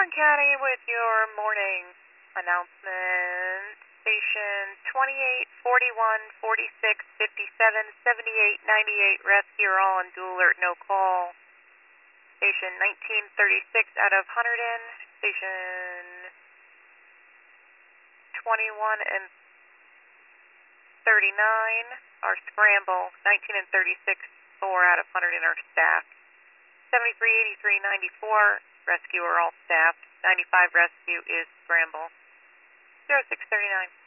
Warren County with your morning announcement. Station 28, 41, 46, 57, 78, 98, rescue are all on dual alert, no call. Station 1936 out of Hunterdon. Station 21 and 39 are scramble. 19 and 36, 4 out of Hunterdon are staffed. 73, 83, 94, rescue are all staffed. 95 rescue is scramble. 0639.